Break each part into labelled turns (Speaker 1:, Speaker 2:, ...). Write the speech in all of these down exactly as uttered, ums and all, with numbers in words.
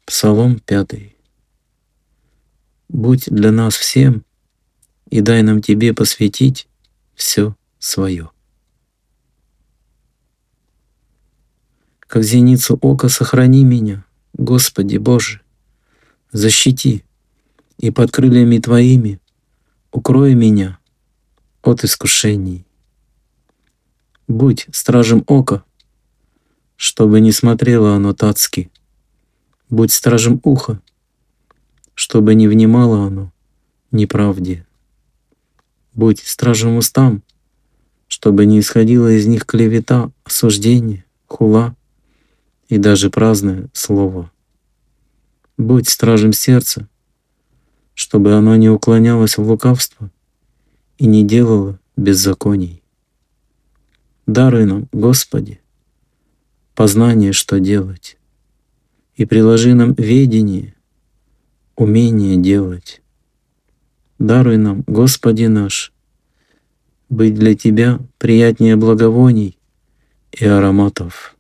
Speaker 1: Псалом пятый. Будь для нас всем, и дай нам Тебе посвятить все свое. Как зеницу ока сохрани меня, Господи Боже, защити, и под крыльями Твоими укрой меня от искушений. Будь стражем ока, чтобы не смотрело оно татски. Будь стражем уха, чтобы не внимало оно неправде. Будь стражем устам, чтобы не исходила из них клевета, осуждение, хула и даже праздное слово. Будь стражем сердца, чтобы оно не уклонялось в лукавство и не делало беззаконий. Даруй нам, Господи, познание, что делать, и приложи нам ведение, умение делать. Даруй нам, Господи наш, быть для Тебя приятнее благовоний и ароматов.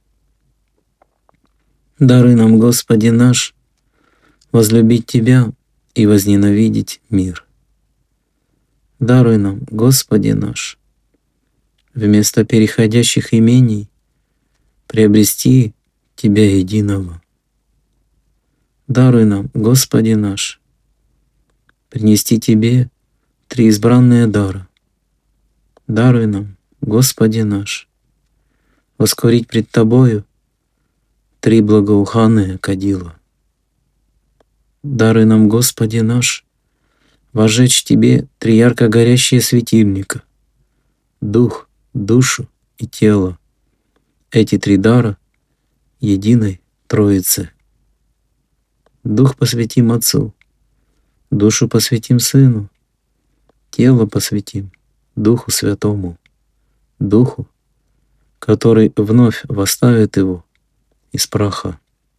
Speaker 1: Даруй нам, Господи наш, возлюбить Тебя и возненавидеть мир. Даруй нам, Господи наш, вместо переходящих имений приобрести Тебя единого. Даруй нам, Господи наш, принести Тебе три избранные дара. Даруй нам, Господи наш, воскурить пред Тобою три благоуханные кадила. Даруй нам, Господи наш, возжечь Тебе три ярко горящие светильника — дух, душу и тело. Эти три дара единой Троицы. Дух посвятим Отцу, душу посвятим Сыну, тело посвятим Духу Святому, Духу, который вновь восставит его из праха.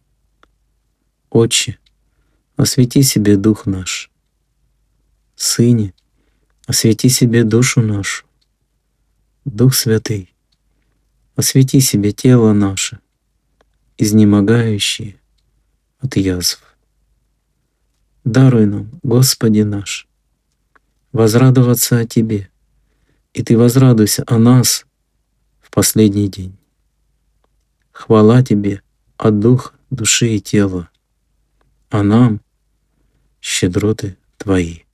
Speaker 1: Отче, освети себе дух наш. Сыне, освети себе душу нашу. Дух Святый, освети себе тело наше, изнемогающее от язв. Даруй нам, Господи наш, возрадоваться о Тебе, и Ты возрадуйся о нас в последний день. Хвала Тебе от духа, души и тела, а нам — щедроты Твои.